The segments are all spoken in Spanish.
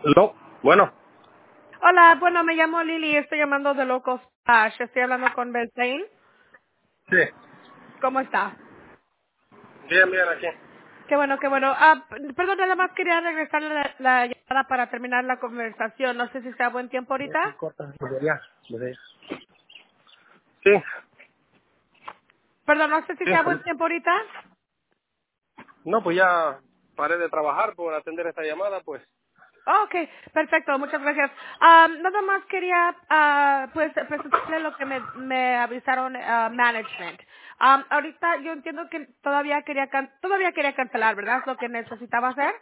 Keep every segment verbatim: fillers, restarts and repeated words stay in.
No, bueno, Hola, bueno, me llamo Lili, estoy llamando de Locos Splash, estoy hablando con Beltain. sí, ¿Cómo está? bien, bien aquí. Qué bueno, qué bueno. Ah, p- perdón, nada más quería regresar la, la llamada para terminar la conversación. No sé si sea buen tiempo Ya, sí, ahorita. corta, pues ya, pues ya. Sí, Perdón, no sé si sí, sea buen ahorita. tiempo ahorita. No, pues ya paré de trabajar por atender esta llamada, pues. Oh, ok, perfecto, muchas gracias. Ah, nada más quería ah, pues presentarle lo que me, me avisaron ah, management. Ah, ahorita yo entiendo que todavía quería can- todavía quería cancelar, ¿verdad? Es lo que necesitaba hacer.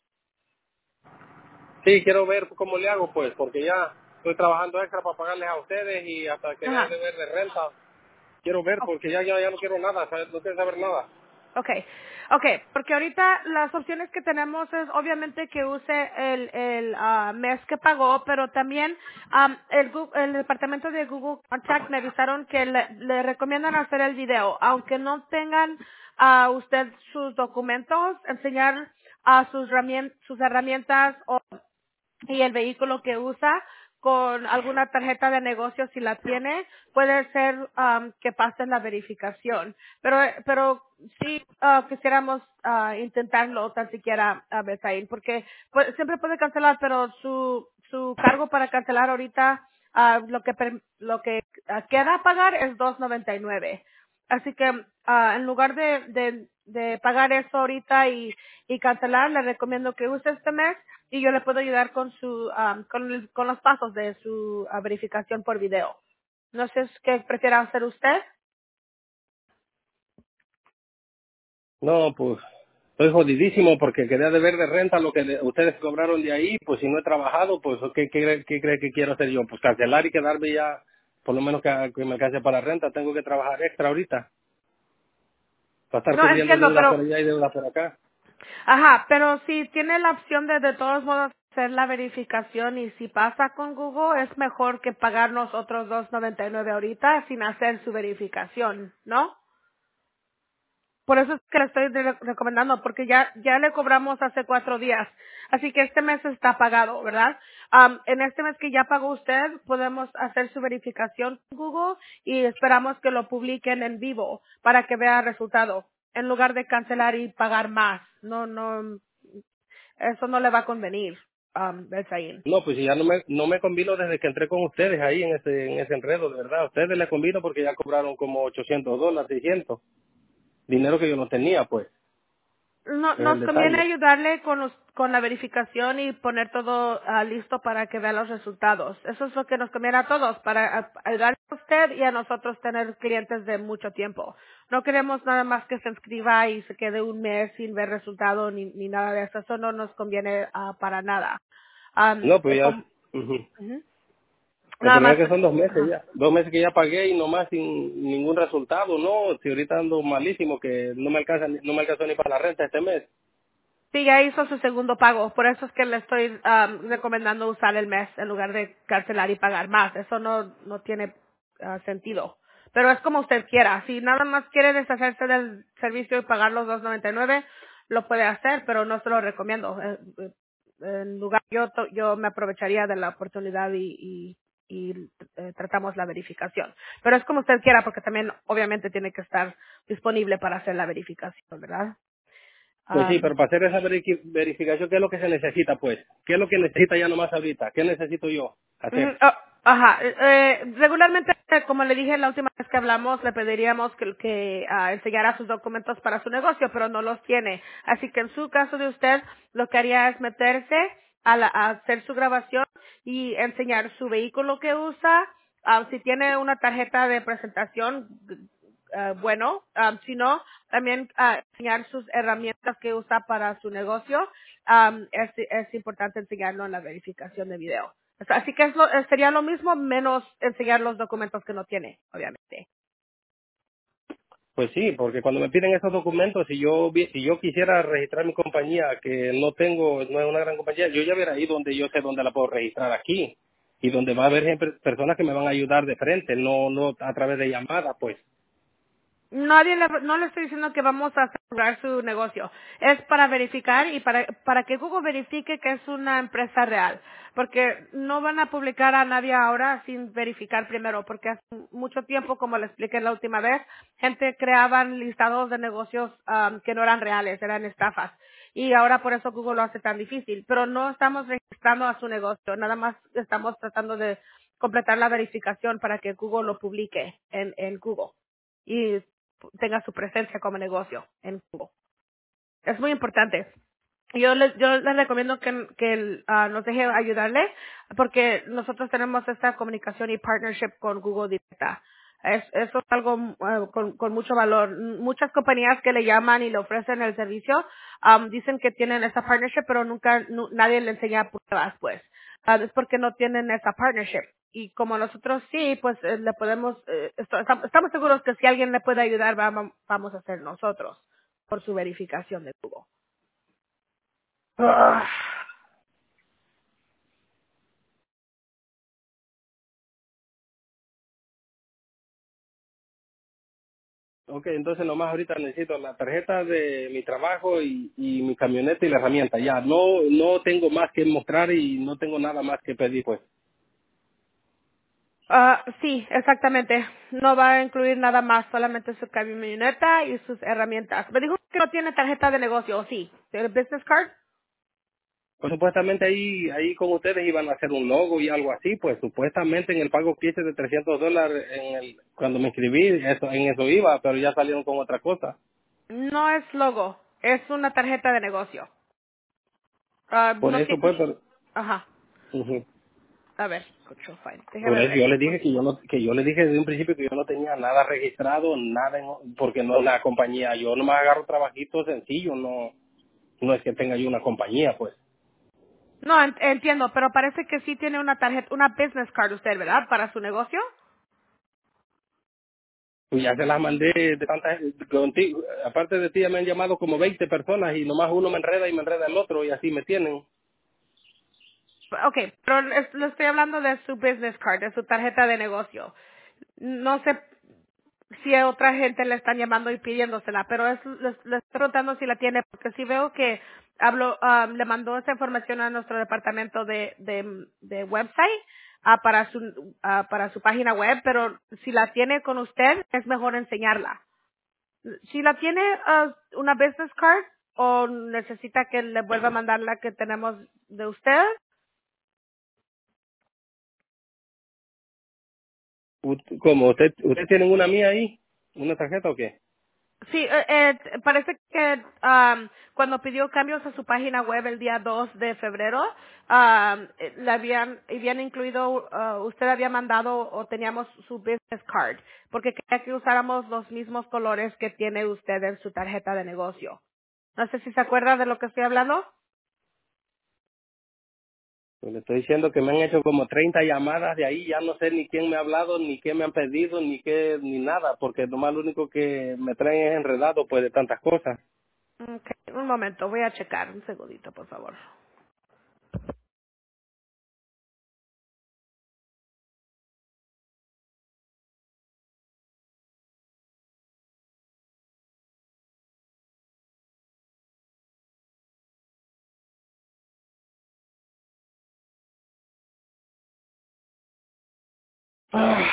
Sí, quiero ver cómo le hago, pues, porque ya estoy trabajando extra para pagarles a ustedes y hasta que deje Ajá. de ver de renta. Quiero ver porque ya, ya, ya no quiero nada, ¿sabes? No quiero saber nada. Okay, okay, porque ahorita las opciones que tenemos es obviamente que use el, el ah, mes que pagó, pero también am, el, Gu- el departamento de Google Contact me avisaron que le, le recomiendan hacer el video, aunque no tengan a usted sus documentos, enseñar a sus herramientas, sus herramientas o y el vehículo que usa con alguna tarjeta de negocio si la tiene puede ser um, que pase la verificación pero pero sí ah, quisiéramos ah, intentarlo tan siquiera a Besaín porque pues, siempre puede cancelar pero su su cargo para cancelar ahorita ah, lo que per- lo que ah, queda a pagar es dos noventa y nueve. Así que ah, en lugar de, de, de pagar eso ahorita y, y cancelar, le recomiendo que use este mes y yo le puedo ayudar con su am, con, el- con los pasos de su ah, verificación por video. No sé qué prefiera hacer usted. No, pues, estoy jodidísimo porque quería deber de renta lo que de- ustedes cobraron de ahí, pues si no he trabajado, pues ¿qué, qué, cree- qué cree que quiero hacer yo? Pues cancelar y quedarme ya, por lo menos que, que me alcance para la renta, tengo que trabajar extra ahorita, para estar No cubriendo entiendo, deuda por pero allá y deuda por acá. ajá, pero si tiene la opción de de todos modos hacer la verificación y si pasa con Google es mejor que pagarnos otros dos noventa y nueve ahorita sin hacer su verificación, ¿no? Por eso es que le estoy re- recomendando, porque ya, ya le cobramos hace cuatro días. Así que este mes está pagado, ¿verdad? Am, en este mes que ya pagó usted, podemos hacer su verificación con Google y esperamos que lo publiquen en vivo para que vea el resultado, en lugar de cancelar y pagar más. No, no, eso no le va a convenir, um, Belsaín. No, pues si ya no me, no me combino desde que entré con ustedes ahí en ese, en ese enredo, de verdad. A ustedes les combino porque ya cobraron como ochocientos dólares, seiscientos. Dinero que yo no tenía, pues. No, Es el nos conviene detalle. ayudarle con, los- con la verificación y poner todo ah, listo para que vea los resultados. Eso es lo que nos conviene a todos, para a- ayudarle a usted y a nosotros tener clientes de mucho tiempo. No queremos nada más que se inscriba y se quede un mes sin ver resultado ni, ni nada de eso. Eso no nos conviene ah, para nada. Am, No, pues eh, ya... com- ujú. ujú. El Nada problema más. es que son dos meses Ajá. ya. Dos meses que ya pagué y nomás sin ningún resultado. No, si ahorita ando malísimo que no me alcanza, ni- no me alcanzó ni para la renta este mes. Sí, ya hizo su segundo pago. Por eso es que le estoy am, recomendando usar el mes en lugar de cancelar y pagar más. Eso no, no tiene ah, sentido. Pero es como usted quiera. Si nada más quiere deshacerse del servicio y pagar los dos noventa y nueve, lo puede hacer, pero no se lo recomiendo. Eh, eh, En lugar, yo, to- yo me aprovecharía de la oportunidad y, y, y, eh, tratamos la verificación. Pero es como usted quiera, porque también obviamente tiene que estar disponible para hacer la verificación, ¿verdad? Pues sí, Am, pero para hacer esa verifi- verificación, ¿qué es lo que se necesita, pues? ¿Qué es lo que necesita ya nomás ahorita? ¿Qué necesito yo Ujú, hacer? oh, ajá. eh, eh, regularmente, eh, como le dije la última vez que hablamos, le pediríamos que, que ah, enseñara sus documentos para su negocio, pero no los tiene. Así que en su caso de usted, lo que haría es meterse a, la- a hacer su grabación y enseñar su vehículo que usa. Ah, si tiene una tarjeta de presentación, eh, bueno, um, si no, también ah, enseñar sus herramientas que usa para su negocio. Um, es, es importante enseñarlo en la verificación de video. O sea, así que es lo- eh, sería lo mismo menos enseñar los documentos que no tiene, obviamente. Pues sí, porque cuando me piden esos documentos, si yo vi- si yo quisiera registrar mi compañía, que no tengo, no es una gran compañía, yo ya hubiera ido donde yo sé dónde la puedo registrar aquí y donde va a haber gente- personas que me van a ayudar de frente, no no a través de llamada, pues. Nadie le, no le estoy diciendo que vamos a asegurar su negocio. Es para verificar y para, para que Google verifique que es una empresa real. Porque no van a publicar a nadie ahora sin verificar primero. Porque hace mucho tiempo, como le expliqué la última vez, gente creaban listados de negocios um, que no eran reales, eran estafas. Y ahora por eso Google lo hace tan difícil. Pero no estamos registrando a su negocio. Nada más estamos tratando de completar la verificación para que Google lo publique en, en Google. Y tenga su presencia como negocio en Google. Es muy importante. Yo les, yo les recomiendo que, que ah, nos deje ayudarle porque nosotros tenemos esta comunicación y partnership con Google directa. Es, eso es algo ah, con, con mucho valor. Muchas compañías que le llaman y le ofrecen el servicio am, dicen que tienen esa partnership, pero nunca nu- nadie le enseña pruebas, pues. Ah, es porque no tienen esa partnership. Y como nosotros sí, pues eh, le podemos, eh, esto- estam- estamos seguros que si alguien le puede ayudar, vamos, vamos a ser nosotros por su verificación de Google. Ah. Ok, entonces nomás ahorita necesito la tarjeta de mi trabajo y, y mi camioneta y la herramienta. Ya, no no tengo más que mostrar y no tengo nada más que pedir, pues. Ah, sí, exactamente. No va a incluir nada más, solamente su camioneta y sus herramientas. Me dijo que no tiene tarjeta de negocio, ¿o sí? ¿El business card? Pues supuestamente ahí ahí con ustedes iban a hacer un logo y algo así, pues supuestamente en el pago que hice de trescientos dólares en el, cuando me inscribí, eso, en eso iba, pero ya salieron con otra cosa. No es logo, es una tarjeta de negocio. Ah, Por no eso, ti- pues, pero, Ajá. ujú. A ver, control fine. Por Déjeme eso ver. yo les dije que yo no, que yo les dije desde un principio que yo no tenía nada registrado, nada, en- porque no es una compañía, yo nomás agarro trabajitos sencillos, no, no es que tenga yo una compañía, pues. No, en- entiendo, pero parece que sí tiene una tarjeta, una business card usted, ¿verdad? Para su negocio. Pues ya se las mandé de tantas, contigo, aparte de ti ya me han llamado como veinte personas y nomás uno me enreda y me enreda el otro y así me tienen. Okay, pero es- le estoy hablando de su business card, de su tarjeta de negocio. No sé si a otra gente le están llamando y pidiéndosela, pero es, les, les estoy preguntando si la tiene, porque si veo que hablo, ah, le mandó esa información a nuestro departamento de, de, de website ah, para su ah, para su página web, pero si la tiene con usted es mejor enseñarla. Si la tiene ah, una business card o necesita que le vuelva a mandar la que tenemos de usted. Ut- ¿Cómo? ¿Usted, ¿Ustedes tienen una mía ahí? ¿Una tarjeta o qué? Sí, eh, eh, parece que am, cuando pidió cambios a su página web el día dos de febrero, am, eh, le habían, habían incluido, ah, usted había mandado o teníamos su business card, porque quería que usáramos los mismos colores que tiene usted en su tarjeta de negocio. No sé si se acuerda de lo que estoy hablando. Pues le estoy diciendo que me han hecho como treinta llamadas de ahí, ya no sé ni quién me ha hablado, ni qué me han pedido, ni qué, ni nada, porque nomás lo único que me traen es enredado, pues, de tantas cosas. Okay, un momento, voy a checar, un segundito, por favor. Ah,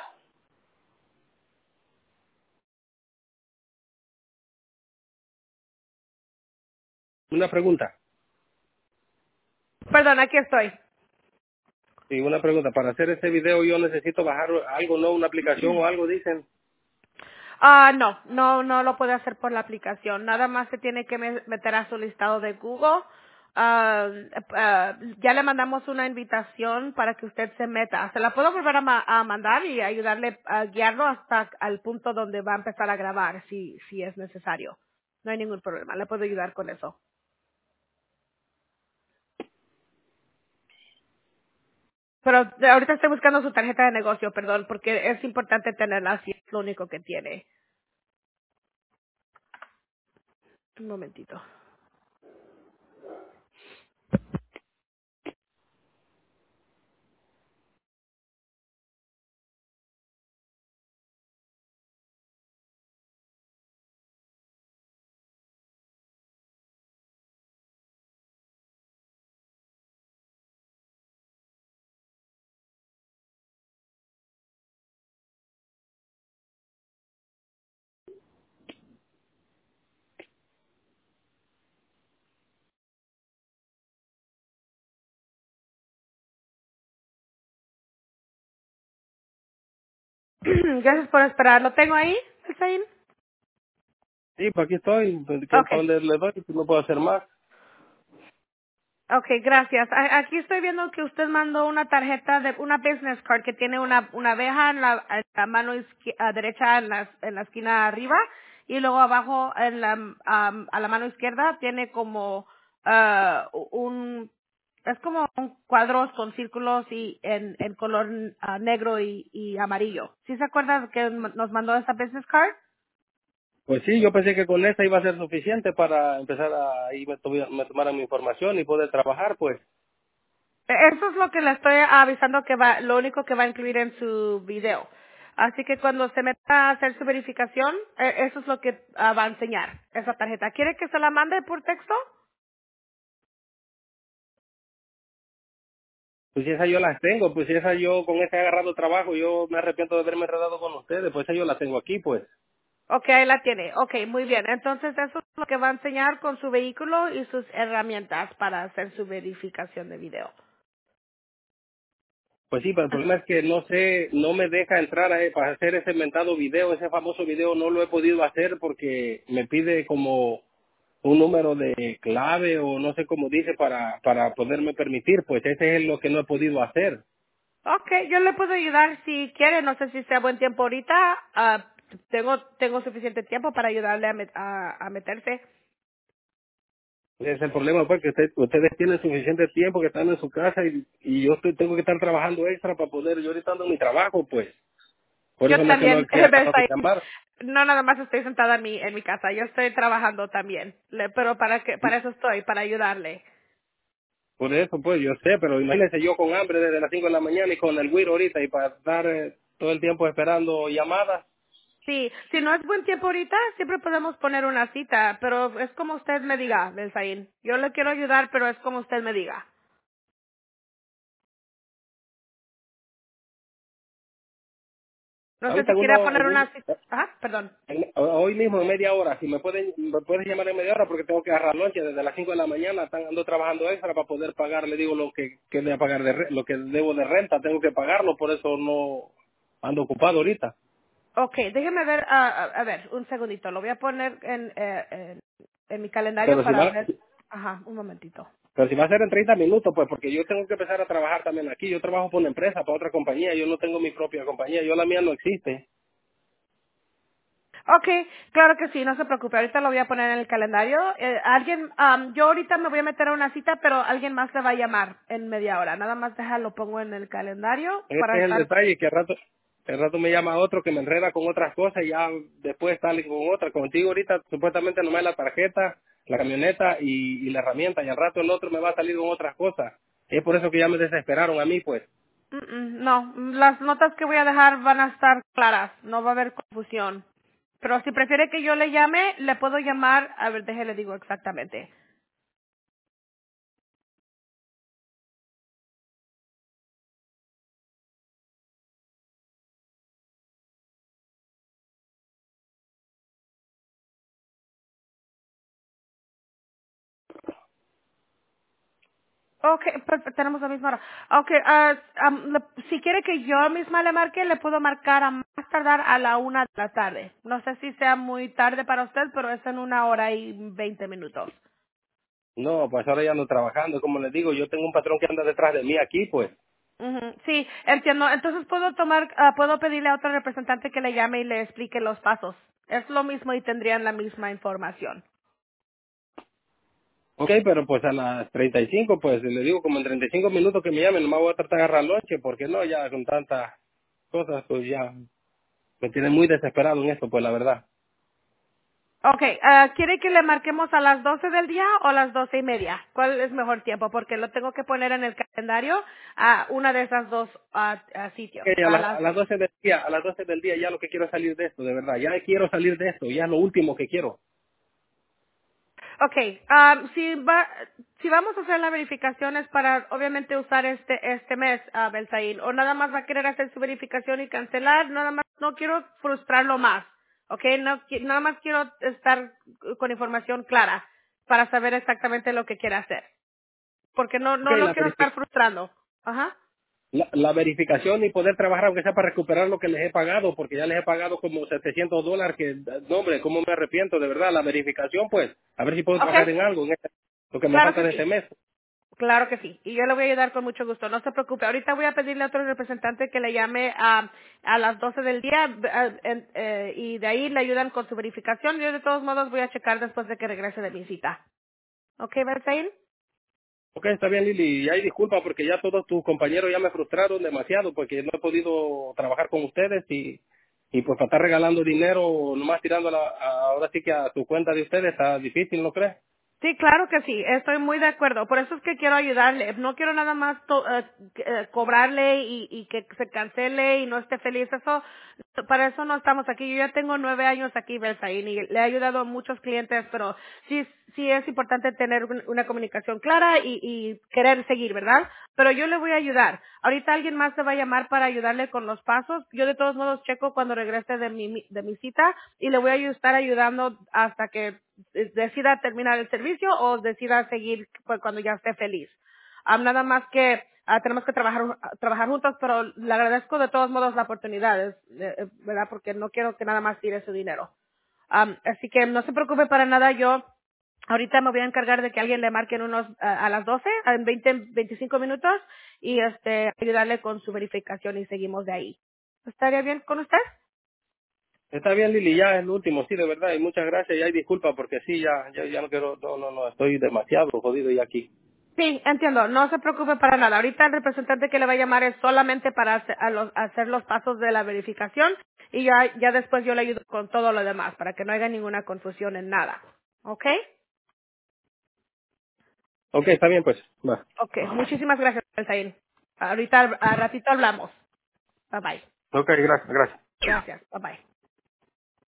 una pregunta, Perdón, aquí estoy. sí, una pregunta. Para hacer este video yo necesito bajar algo, ¿no? Una aplicación o algo, dicen. Ah, no, no, no lo puede hacer por la aplicación. Nada más se tiene que me- meter a su listado de Google. Ah, ah, ya le mandamos una invitación para que usted se meta. Se la puedo volver a, ma- a mandar y ayudarle a guiarlo hasta al punto donde va a empezar a grabar, si, si es necesario. No hay ningún problema. Le puedo ayudar con eso. Pero de- ahorita estoy buscando su tarjeta de negocio, perdón, porque es importante tenerla si es lo único que tiene. Un momentito. Gracias por esperar. ¿Lo tengo ahí, Hussein? Sí, pues aquí estoy, pues, ¿qué Okay. para dónde le doy? No puedo hacer más. Okay, gracias. A- Aquí estoy viendo que usted mandó una tarjeta de una business card que tiene una una abeja en la, en la mano izquier- ah, derecha en la, en la esquina arriba y luego abajo en la am, a la mano izquierda tiene como ah, un es como un cuadros con círculos y en en color ah, negro y, y amarillo. ¿Sí se acuerda que nos mandó esa business card? Pues sí, yo pensé que con esta iba a ser suficiente para empezar a, y me, tuvi- me tomaran mi información y poder trabajar, pues. Eso es lo que le estoy avisando que va, lo único que va a incluir en su video. Así que cuando se meta a hacer su verificación, eh, eso es lo que ah, va a enseñar, esa tarjeta. ¿Quiere que se la mande por texto? Pues si esa yo las tengo, pues si esa yo con esa he agarrado trabajo, yo me arrepiento de haberme enredado con ustedes, pues esa yo la tengo aquí, pues. Ok, ahí la tiene. Ok, muy bien. Entonces eso es lo que va a enseñar con su vehículo y sus herramientas para hacer su verificación de video. Pues sí, pero el problema es que no sé, no me deja entrar a, para hacer ese inventado video, ese famoso video no lo he podido hacer porque me pide como un número de clave o no sé cómo dice para, para poderme permitir, pues ese es lo que no he podido hacer. Ok, yo le puedo ayudar si quiere. No sé si sea buen tiempo ahorita. Ah, tengo tengo suficiente tiempo para ayudarle a, met- a, a meterse. Ese es el problema, pues que usted- ustedes tienen suficiente tiempo que están en su casa y, y yo estoy, tengo que estar trabajando extra para poder, yo ahorita ando en mi trabajo, pues. Por Yo eso no es que no también, he agarrado mi estoy- llamar. no nada más estoy sentada en mi, en mi casa, yo estoy trabajando también, Le- pero para que, para eso estoy, para ayudarle. Por eso, pues, yo sé, pero imagínese yo con hambre desde las cinco de la mañana y con el güiro ahorita y para estar eh, todo el tiempo esperando llamadas. Sí, si no es buen tiempo ahorita, siempre podemos poner una cita, pero es como usted me diga, Belsaín. Yo le quiero ayudar, pero es como usted me diga. No sé Ahorita si en quiere uno, poner en una un- cita. Ajá, perdón. en- hoy mismo en media hora, si me pueden, me puedes llamar en media hora porque tengo que agarrar noche desde las cinco de la mañana, están, ando trabajando extra para poder pagar, le digo lo que, que de pagar de re- lo que debo de renta, tengo que pagarlo, por eso no ando ocupado ahorita. Ok, déjeme ver, ah, a, a ver, un segundito, lo voy a poner en, eh, en, en mi calendario Pero si para va, ver. Ajá, un momentito. pero si va a ser en treinta minutos, pues porque yo tengo que empezar a trabajar también aquí, yo trabajo por una empresa, para otra compañía, yo no tengo mi propia compañía, yo la mía no existe. Okay, claro que sí, no se preocupe. Ahorita lo voy a poner en el calendario. Eh, alguien, am, yo ahorita me voy a meter a una cita, pero alguien más le va a llamar en media hora. Nada más deja, lo pongo en el calendario Este para es el estar. detalle, que al rato, al rato me llama otro que me enreda con otras cosas y ya después sale con otra. Contigo ahorita supuestamente nomás la tarjeta, la camioneta y, y la herramienta y al rato el otro me va a salir con otras cosas. Es por eso que ya me desesperaron a mí, pues. Mm, mm, no, las notas que voy a dejar van a estar claras, no va a haber confusión. Pero si prefiere que yo le llame, le puedo llamar. A ver, déjele digo exactamente. Okay, perfecto, tenemos la misma hora. Okay, ah, am, le- si quiere que yo misma le marque, le puedo marcar a más tardar a la una de la tarde. No sé si sea muy tarde para usted, pero es en una hora y veinte minutos. No, pues ahora ya ando trabajando, como les digo, yo tengo un patrón que anda detrás de mí aquí, pues. Ujú, sí, entiendo. Entonces puedo tomar, ah, puedo pedirle a otro representante que le llame y le explique los pasos. Es lo mismo y tendrían la misma información. Ok, pero pues a las treinta y cinco, pues le digo como en treinta y cinco minutos que me llamen, nomás voy a tratar de agarrar noche, porque no, ya con tantas cosas, pues ya me tiene muy desesperado en esto, pues la verdad. Okay, ah, ¿quiere que le marquemos a las doce del día o a las doce y media? ¿Cuál es mejor tiempo? Porque lo tengo que poner en el calendario a una de esas dos ah, ah, Ok, sitios. a, A la- a las las doce del día, a las doce del día ya lo que quiero es salir de esto, de verdad. Ya quiero salir de esto, ya es lo último que quiero. Okay, ah, si va, si vamos a hacer la verificación es para obviamente usar este este mes, a Belsaín, o nada más va a querer hacer su verificación y cancelar, nada más no quiero frustrarlo más, okay, no qui- nada más quiero estar con información clara para saber exactamente lo que quiere hacer, porque no Ok, no lo la, quiero estar verifi- frustrando. Ajá. la, la verificación y poder trabajar aunque sea para recuperar lo que les he pagado, porque ya les he pagado como setecientos dólares, que, no hombre, cómo me arrepiento, de verdad, la verificación, pues, a ver si puedo Ok, trabajar en algo, en este- lo que me claro falta que de este sí. mes. Claro que sí. Y yo le voy a ayudar con mucho gusto. No se preocupe. Ahorita voy a pedirle a otro representante que le llame a, a las doce del día eh, en- eh, y de ahí le ayudan con su verificación. Yo de todos modos voy a checar después de que regrese de mi cita. ¿Ok, Bersaín? Ok, está bien, Lili, y hay disculpa porque ya todos tus compañeros ya me frustraron demasiado porque no he podido trabajar con ustedes y, y pues para estar regalando dinero, nomás tirando la, a- ahora sí que a tu cuenta de ustedes está difícil, ¿no crees? Sí, claro que sí, estoy muy de acuerdo. Por eso es que quiero ayudarle. No quiero nada más to- eh, eh, cobrarle y, y que se cancele y no esté feliz. Eso, para eso no estamos aquí. Yo ya tengo nueve años aquí, Belsaín, y le he ayudado a muchos clientes, pero sí, sí es importante tener un- una comunicación clara y, y querer seguir, ¿verdad? Pero yo le voy a ayudar. Ahorita alguien más se va a llamar para ayudarle con los pasos. Yo de todos modos checo cuando regrese de mi, de mi cita y le voy a estar ayudando hasta que eh, decida terminar el servicio o decida seguir pues, cuando ya esté feliz. Ah, nada más que ah, tenemos que trabajar trabajar juntos, pero le agradezco de todos modos la oportunidad, es, eh, eh, ¿verdad? Porque no quiero que nada más tire su dinero. Am, así que no se preocupe para nada, yo ahorita me voy a encargar de que alguien le marque en unos a, a las doce, en veinte, veinticinco minutos, y este ayudarle con su verificación y seguimos de ahí. ¿Estaría bien con usted? Está bien, Lili, ya es lo último, sí, de verdad, y muchas gracias, y hay disculpa porque sí, ya, ya, ya no quiero, no, no, no, estoy demasiado jodido ya aquí. Sí, entiendo. No se preocupe para nada. Ahorita el representante que le va a llamar es solamente para hacer, a los- hacer los pasos de la verificación y ya, ya después yo le ayudo con todo lo demás para que no haya ninguna confusión en nada. ¿Ok? Ok, está bien, pues, va. Ok. Muchísimas gracias, Zain. Ahorita a ratito hablamos. Bye bye. Ok, gracias, gracias. Gracias. Bye bye.